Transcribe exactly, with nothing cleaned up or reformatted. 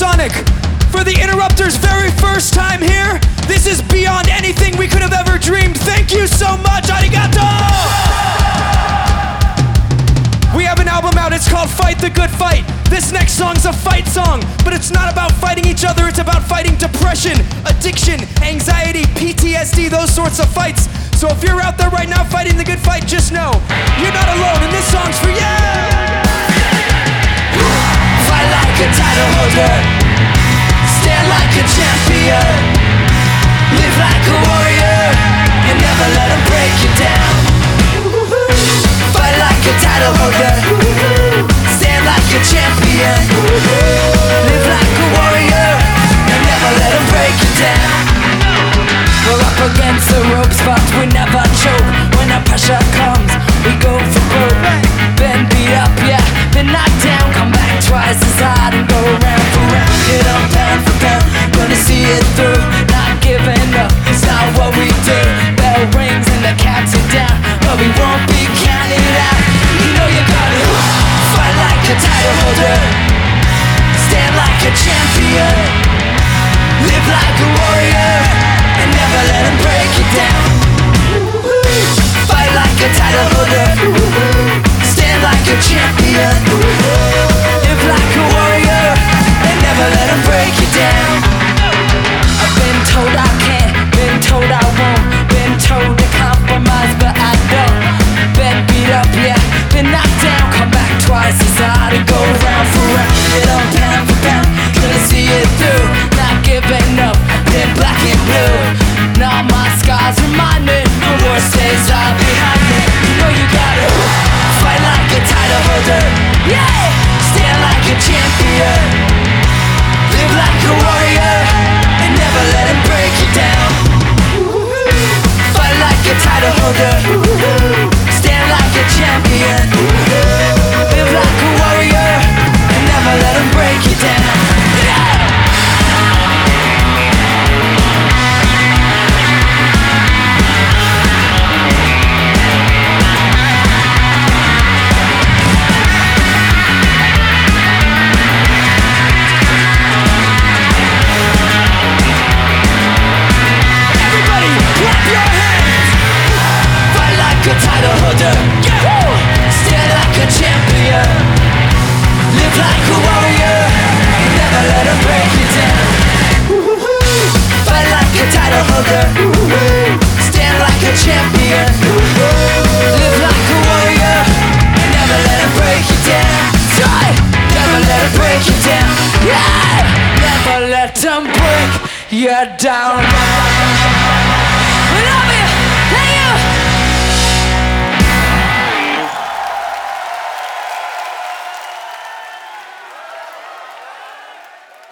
Sonic. For the Interrupters' very first time here, this is beyond anything we could have ever dreamed. Thank you so much, arigato! We have an album out, it's called Fight the Good Fight. This next song's a fight song, but it's not about fighting each other, it's about fighting depression, addiction, anxiety, P T S D, those sorts of fights. So if you're out there right now fighting the good fight, just know, you're not alone, and this song's for you! Fight like a title holder, stand like a champion, live like a warrior, and never let them break you down. Fight like a title holder, stand like a champion, live like a warrior, and never let them break you down. We're up against the ropes, but we never choke. When the pressure comes, we go for broke. Been beat up, yeah, been knocked down. Come back twice as hard and go round for round. Get on pound for pound, gonna see it through. Not giving up, it's not what we do. Bell rings and the cats are down, but we won't be counted out. You know you gotta fight like a title holder, stand like a champion, live like a warrior, and never let them break you down. Fight like a title holder, stand like a champion, live like a warrior, and never let them break you down. I've been told I can't, been told I won't, been told to compromise but I don't. Been beat up, yeah, been knocked down. Come back twice as hard and go round for round. Get on pound for pound, gonna see it through. Not giving up, been black and blue. Now my scars remind me, the worst days are behind me. You know you gotta fight like a title holder, yeah, stand like a champion, live like a warrior, and never let them break you down. Fight like a title holder, stand like a champion, live like a warrior, and never let them break you down. Yeah! A title holder, yeah. Stand like a champion, live like a warrior, and never let them break you down. Fight like a title holder, stand like a champion, live like a warrior, and never let them break you down. Try, never let them break you down. Yeah, never let them break you down. We love you.